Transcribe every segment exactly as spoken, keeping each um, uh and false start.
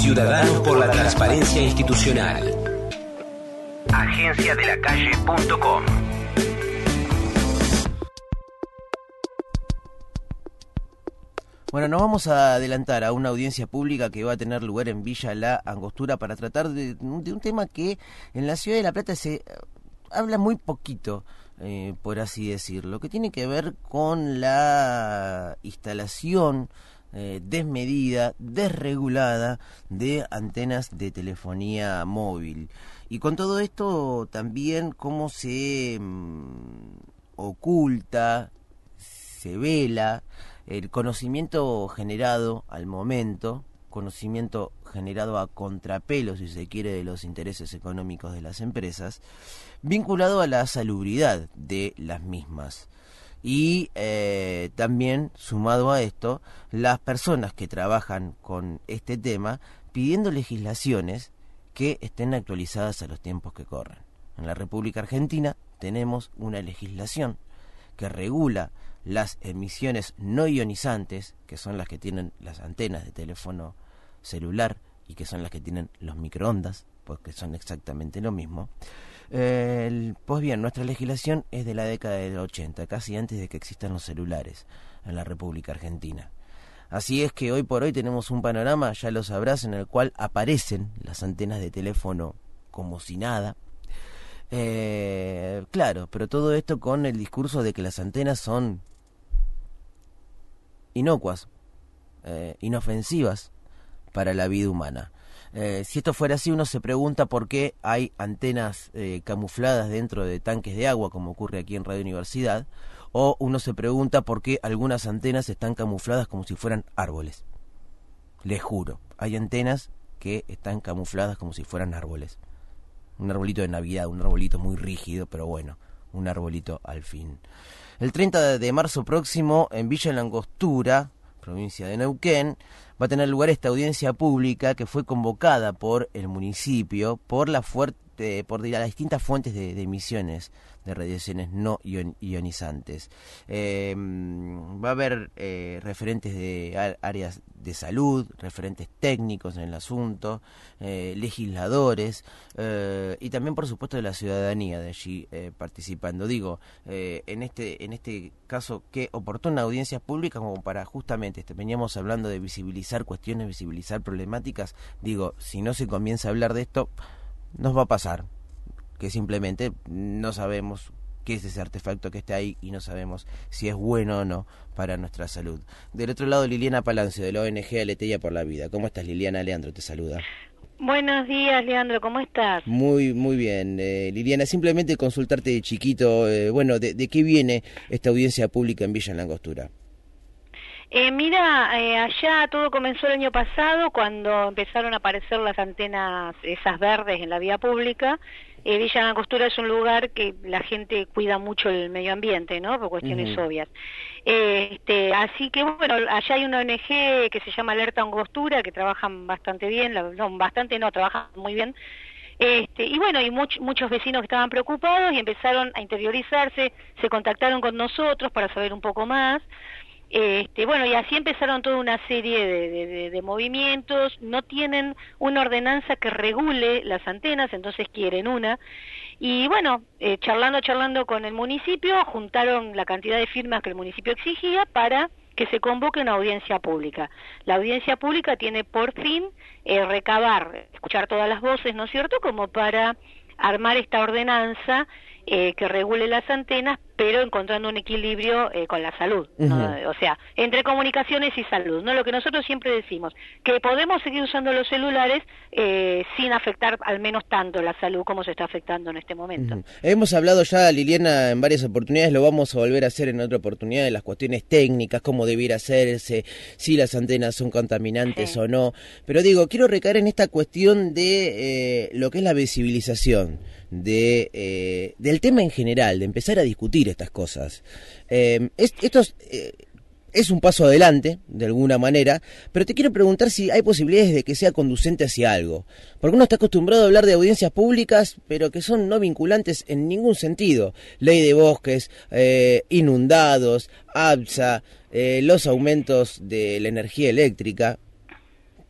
Ciudadanos por la Transparencia Institucional. agencia de la calle punto com. Bueno, nos vamos a adelantar a una audiencia pública que va a tener lugar en Villa La Angostura para tratar de, de un tema que en la ciudad de La Plata se habla muy poquito, eh, por así decirlo, que tiene que ver con la instalación eh, desmedida, desregulada de antenas de telefonía móvil. Y con todo esto también cómo se mmm, oculta, se vela el conocimiento generado al momento, conocimiento generado a contrapelo, si se quiere, de los intereses económicos de las empresas, vinculado a la salubridad de las mismas. Y eh, también, sumado a esto, las personas que trabajan con este tema pidiendo legislaciones que estén actualizadas a los tiempos que corren. En la República Argentina tenemos una legislación que regula las emisiones no ionizantes, que son las que tienen las antenas de teléfono celular y que son las que tienen los microondas, porque son exactamente lo mismo. Eh, pues bien, nuestra legislación es de la década del ochenta, casi antes de que existan los celulares en la República Argentina. Así es que hoy por hoy tenemos un panorama, ya lo sabrás, en el cual aparecen las antenas de teléfono como si nada. Eh, claro, pero todo esto con el discurso de que las antenas son inocuas, eh, inofensivas para la vida humana. Eh, si esto fuera así, uno se pregunta por qué hay antenas eh, camufladas dentro de tanques de agua, como ocurre aquí en Radio Universidad, o uno se pregunta por qué algunas antenas están camufladas como si fueran árboles. Les juro, hay antenas que están camufladas como si fueran árboles. Un arbolito de Navidad, un arbolito muy rígido, pero bueno, un arbolito al fin. El treinta de marzo próximo, en Villa La Angostura, provincia de Neuquén, va a tener lugar esta audiencia pública que fue convocada por el municipio por la fuerte, por las distintas fuentes de, de emisiones de radiaciones no ion, ionizantes. Eh, va a haber eh, referentes de áreas de salud, referentes técnicos en el asunto, eh, legisladores eh, y también, por supuesto, de la ciudadanía de allí eh, participando. Digo, eh, en este en este caso, qué oportuna audiencia pública como para justamente, este, veníamos hablando de visibilizar cuestiones, visibilizar problemáticas. Digo, si no se comienza a hablar de esto, nos va a pasar que simplemente no sabemos qué es ese artefacto que está ahí y no sabemos si es bueno o no para nuestra salud. Del otro lado, Liliana Palancio, de la O N G Aleteia por la Vida. ¿Cómo estás, Liliana? Leandro te saluda. Buenos días, Leandro, ¿cómo estás? Muy, muy bien. Eh, Liliana, simplemente consultarte de chiquito, eh, bueno, de, ¿de qué viene esta audiencia pública en Villa La Angostura? Eh, mira, eh, allá todo comenzó el año pasado cuando empezaron a aparecer las antenas esas verdes en la vía pública. Eh, Villa La Angostura es un lugar que la gente cuida mucho el medio ambiente, ¿no? Por cuestiones uh-huh. obvias. Eh, este, así que bueno, allá hay una O N G que se llama Alerta Angostura, que trabajan bastante bien, no, bastante no, trabajan muy bien. Este, y bueno, y much, muchos vecinos que estaban preocupados y empezaron a interiorizarse, se contactaron con nosotros para saber un poco más. Este, bueno, y así empezaron toda una serie de, de, de, de movimientos. No tienen una ordenanza que regule las antenas, entonces quieren una. Y bueno, eh, charlando, charlando con el municipio, juntaron la cantidad de firmas que el municipio exigía para que se convoque una audiencia pública. La audiencia pública tiene por fin eh, recabar, escuchar todas las voces, ¿no es cierto?, como para armar esta ordenanza eh, que regule las antenas, pero encontrando un equilibrio eh, con la salud, ¿no? Uh-huh. O sea, entre comunicaciones y salud, ¿no? Lo que nosotros siempre decimos, que podemos seguir usando los celulares eh, sin afectar al menos tanto la salud como se está afectando en este momento. Uh-huh. Hemos hablado ya, Liliana, en varias oportunidades, lo vamos a volver a hacer en otra oportunidad, de las cuestiones técnicas, cómo debiera hacerse, si las antenas son contaminantes sí. o no, pero digo, quiero recaer en esta cuestión de eh, lo que es la visibilización de eh, del tema en general, de empezar a discutir estas cosas. Eh, es, esto es, eh, es un paso adelante, de alguna manera, pero te quiero preguntar si hay posibilidades de que sea conducente hacia algo. Porque uno está acostumbrado a hablar de audiencias públicas, pero que son no vinculantes en ningún sentido. Ley de bosques, eh, inundados, ABSA, eh, los aumentos de la energía eléctrica.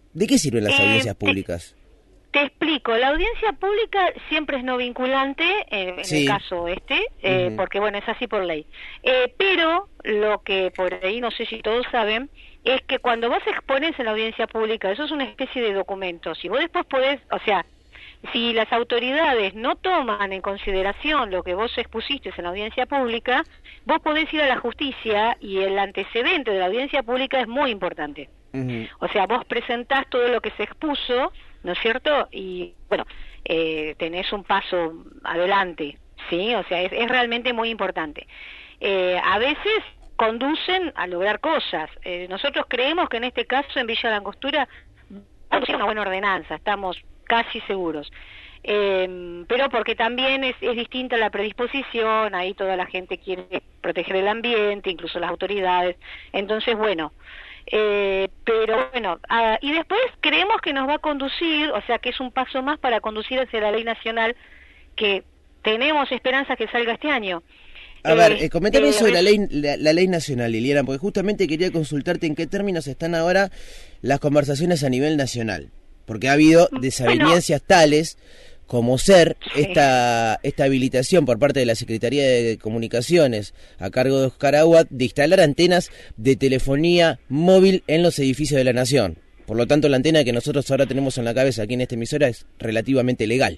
¿De qué sirven las Eh, audiencias te- públicas? Te explico, la audiencia pública siempre es no vinculante, eh, en Sí. el caso este, eh, Ujú. porque bueno, es así por ley. Eh, pero lo que por ahí no sé si todos saben, es que cuando vos expones en la audiencia pública, eso es una especie de documento. Si vos después podés, o sea, si las autoridades no toman en consideración lo que vos expusiste en la audiencia pública, vos podés ir a la justicia y el antecedente de la audiencia pública es muy importante. Ujú. O sea, vos presentás todo lo que se expuso, ¿no es cierto? Y, bueno, eh, tenés un paso adelante, ¿sí? O sea, es, es realmente muy importante. Eh, a veces conducen a lograr cosas. Eh, nosotros creemos que en este caso, en Villa La Angostura, vamos a una buena ordenanza, estamos casi seguros. Eh, pero porque también es, es distinta la predisposición, ahí toda la gente quiere proteger el ambiente, incluso las autoridades. Entonces, bueno... Eh, pero bueno, ah, y después creemos que nos va a conducir, o sea que es un paso más para conducir hacia la ley nacional que tenemos esperanza que salga este año. A Eh, ver, eh, comentame eh, eso de la res- ley, la, la ley nacional, Liliana, porque justamente quería consultarte en qué términos están ahora las conversaciones a nivel nacional, porque ha habido Bueno, desavenencias tales como ser Sí. esta esta habilitación por parte de la Secretaría de Comunicaciones a cargo de Oscar Aguad de instalar antenas de telefonía móvil en los edificios de la Nación. Por lo tanto, la antena que nosotros ahora tenemos en la cabeza aquí en esta emisora es relativamente legal.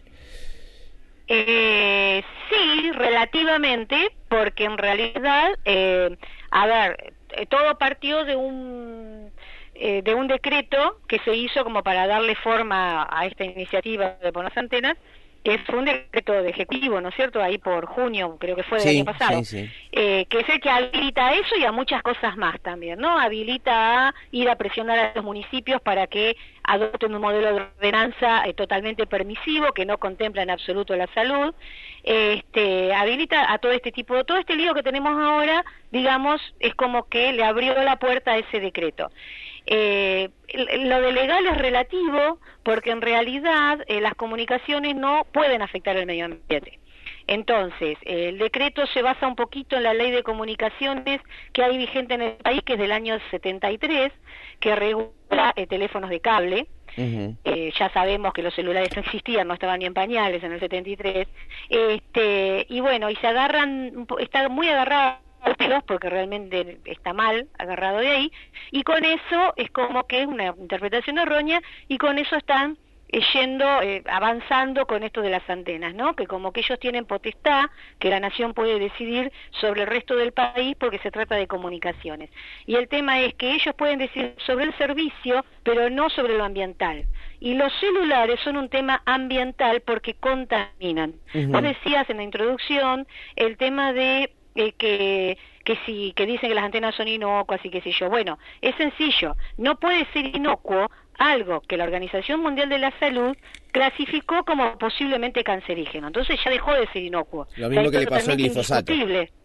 Eh, sí, relativamente, porque en realidad, eh, a ver, eh, todo partió de un eh, de un decreto que se hizo como para darle forma a esta iniciativa de poner las antenas, que fue un decreto de ejecutivo, ¿no es cierto? Ahí por junio, creo que fue del Sí, año pasado, sí, sí. eh, que es el que habilita a eso y a muchas cosas más también, ¿no? Habilita a ir a presionar a los municipios para que adopten un modelo de ordenanza eh, totalmente permisivo, que no contempla en absoluto la salud, este, habilita a todo este tipo, todo este lío que tenemos ahora, digamos, es como que le abrió la puerta a ese decreto. Eh, lo de legal es relativo porque en realidad eh, las comunicaciones no pueden afectar el medio ambiente. Entonces, eh, el decreto se basa un poquito en la ley de comunicaciones que hay vigente en el país, que es del año setenta y tres, que regula eh, teléfonos de cable. Uh-huh. Eh, ya sabemos que los celulares no existían, no estaban ni en pañales en el setenta y tres. Este, y bueno, y se agarran, está muy agarrado pelos porque realmente está mal agarrado de ahí, y con eso es como que es una interpretación errónea, y con eso están eh, yendo, eh, avanzando con esto de las antenas, ¿no? Que como que ellos tienen potestad, que la nación puede decidir sobre el resto del país porque se trata de comunicaciones. Y el tema es que ellos pueden decidir sobre el servicio, pero no sobre lo ambiental. Y los celulares son un tema ambiental porque contaminan. Uh-huh. Vos decías en la introducción el tema de Eh, que que si que dicen que las antenas son inocuas y qué sé yo. Bueno, es sencillo, no puede ser inocuo algo que la Organización Mundial de la Salud clasificó como posiblemente cancerígeno. Entonces ya dejó de ser inocuo. Lo mismo que le pasó al glifosato.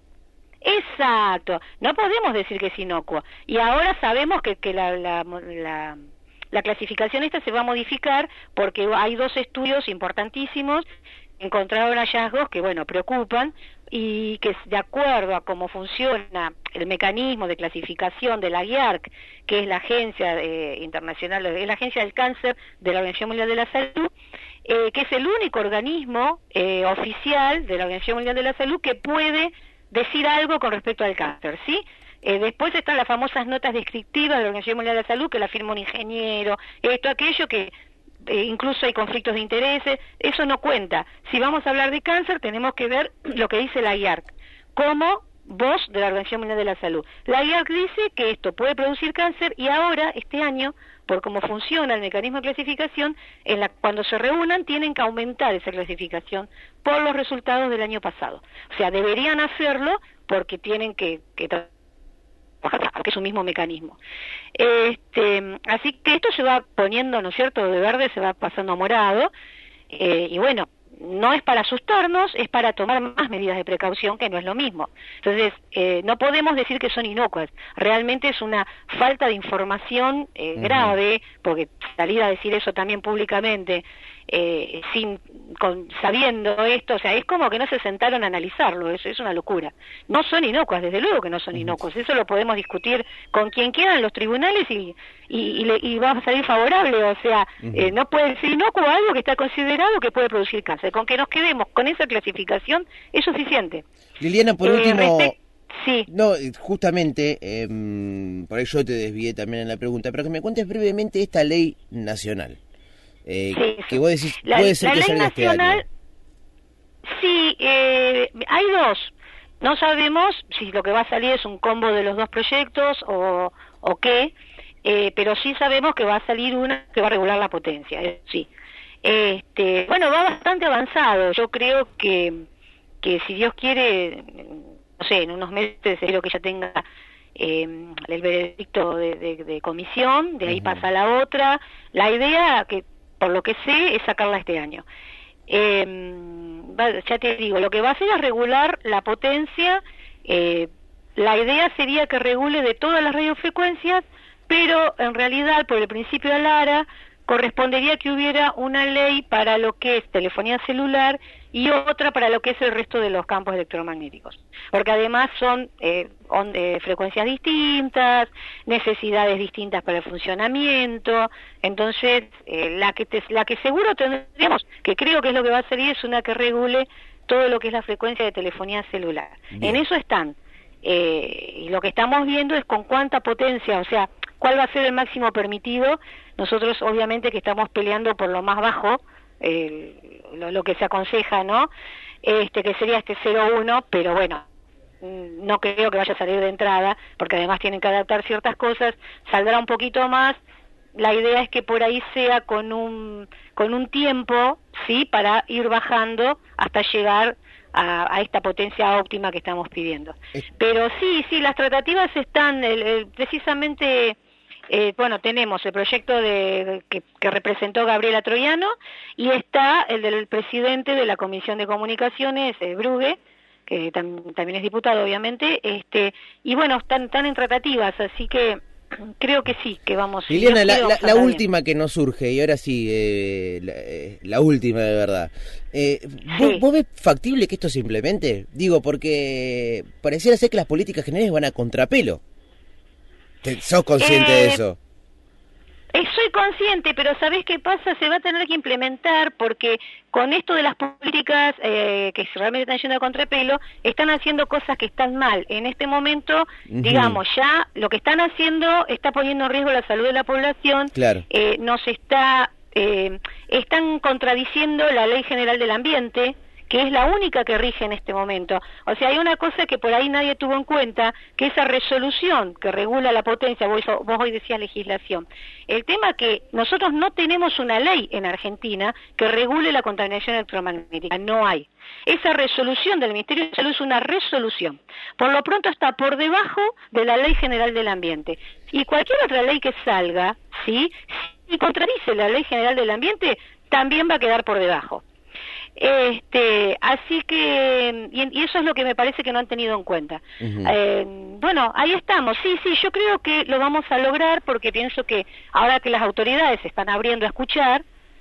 Exacto, no podemos decir que es inocuo. Y ahora sabemos que, que la, la, la, la clasificación esta se va a modificar porque hay dos estudios importantísimos, encontraron hallazgos que, bueno, preocupan, y que de acuerdo a cómo funciona el mecanismo de clasificación de la I A R C, que es la agencia eh, internacional, es la agencia del cáncer de la Organización Mundial de la Salud, eh, que es el único organismo eh, oficial de la Organización Mundial de la Salud que puede decir algo con respecto al cáncer, ¿sí? Eh, después están las famosas notas descriptivas de la Organización Mundial de la Salud, que la firma un ingeniero, esto, aquello, que Eh, incluso hay conflictos de intereses, eso no cuenta. Si vamos a hablar de cáncer, tenemos que ver lo que dice la I A R C, como voz de la Organización Mundial de la Salud. La I A R C dice que esto puede producir cáncer, y ahora, este año, por cómo funciona el mecanismo de clasificación, en la, cuando se reúnan tienen que aumentar esa clasificación por los resultados del año pasado. O sea, deberían hacerlo porque tienen que... que que es un mismo mecanismo. Este, así que esto se va poniendo, ¿no es cierto?, de verde se va pasando a morado, eh, y bueno, no es para asustarnos, es para tomar más medidas de precaución, que no es lo mismo. Entonces, eh, no podemos decir que son inocuas. Realmente es una falta de información eh, uh-huh. grave, porque salir a decir eso también públicamente, eh, sin con, sabiendo esto, o sea, es como que no se sentaron a analizarlo, eso es una locura. No son inocuas, desde luego que no son uh-huh. inocuas, eso lo podemos discutir con quien quiera en los tribunales y, y, y, le, y va a salir favorable, o sea, uh-huh. eh, no puede ser inocuo algo que está considerado que puede producir cáncer. Con que nos quedemos con esa clasificación es suficiente. Liliana, por eh, último... respect- Sí. No, justamente, eh, por ahí yo te desvié también en la pregunta, pero que me cuentes brevemente esta ley nacional. Eh, sí, que vos decís, la, puede ser la que ley salga nacional, este año. Sí, eh, hay dos. No sabemos si lo que va a salir es un combo de los dos proyectos o, o qué, eh, pero sí sabemos que va a salir una que va a regular la potencia, eh, sí. Este, bueno, va bastante avanzado. Yo creo que, que si Dios quiere, no sé, en unos meses espero que ya tenga eh, el veredicto de, de, de comisión, de ahí uh-huh. pasa a la otra. La idea, que por lo que sé, es sacarla este año. Eh, ya te digo, lo que va a hacer es regular la potencia. Eh, la idea sería que regule de todas las radiofrecuencias, pero en realidad, por el principio de Lara, correspondería que hubiera una ley para lo que es telefonía celular y otra para lo que es el resto de los campos electromagnéticos, porque además son eh, on, eh, frecuencias distintas, necesidades distintas para el funcionamiento. Entonces eh, la que te, la que seguro tendríamos, que creo que es lo que va a salir, es una que regule todo lo que es la frecuencia de telefonía celular. Bien. En eso están, eh, y lo que estamos viendo es con cuánta potencia, o sea, cuál va a ser el máximo permitido. Nosotros obviamente que estamos peleando por lo más bajo, eh, lo, lo que se aconseja, ¿no? Este, que sería este cero punto uno, pero bueno, no creo que vaya a salir de entrada, porque además tienen que adaptar ciertas cosas, saldrá un poquito más. La idea es que por ahí sea con un con un tiempo, sí, para ir bajando hasta llegar a, a esta potencia óptima que estamos pidiendo. Pero sí, sí, las tratativas están, el, el, precisamente... Eh, bueno, tenemos el proyecto de que, que representó Gabriela Troiano y está el del presidente de la Comisión de Comunicaciones, eh, Brugge, que tam, también es diputado, obviamente, este y bueno, están, están en tratativas, así que creo que sí, que vamos... Liliana, la, la, la última que nos surge, y ahora sí, eh, la, eh, la última de verdad. Eh, ¿vos, sí. ¿Vos ves factible que esto se implemente? Digo, porque pareciera ser que las políticas generales van a contrapelo. ¿Sos consciente eh, de eso? Eh, soy consciente, pero ¿sabés qué pasa? Se va a tener que implementar porque con esto de las políticas eh, que realmente están yendo a contrapelo, están haciendo cosas que están mal. En este momento, uh-huh. digamos, ya lo que están haciendo está poniendo en riesgo la salud de la población. Claro. Eh, nos está, eh, están contradiciendo la Ley General del Ambiente, que es la única que rige en este momento. O sea, hay una cosa que por ahí nadie tuvo en cuenta, que esa resolución que regula la potencia, vos, vos hoy decías legislación, el tema que nosotros no tenemos una ley en Argentina que regule la contaminación electromagnética, no hay. Esa resolución del Ministerio de Salud es una resolución. Por lo pronto está por debajo de la Ley General del Ambiente. Y cualquier otra ley que salga, ¿sí?, si contradice la Ley General del Ambiente, también va a quedar por debajo. Este, así que, y, y eso es lo que me parece que no han tenido en cuenta. Uh-huh. Eh, bueno, ahí estamos, sí, sí, yo creo que lo vamos a lograr porque pienso que ahora que las autoridades se están abriendo a escuchar,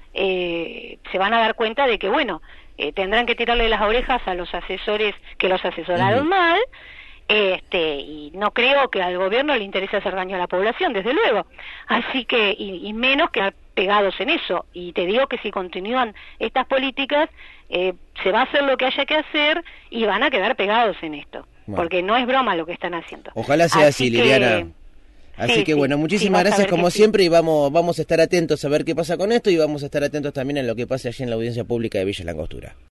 eh, se van a dar cuenta de que, bueno, eh, tendrán que tirarle las orejas a los asesores que los asesoraron uh-huh. mal, este, y no creo que al gobierno le interese hacer daño a la población, desde luego. Así que, y, y menos que pegados en eso, y te digo que si continúan estas políticas, eh, se va a hacer lo que haya que hacer y van a quedar pegados en esto, bueno. porque no es broma lo que están haciendo. Ojalá sea así, así que, Liliana. Así sí, que sí, bueno, muchísimas sí, gracias como siempre sí. y vamos vamos a estar atentos a ver qué pasa con esto y vamos a estar atentos también en lo que pase allí en la audiencia pública de Villa La Angostura.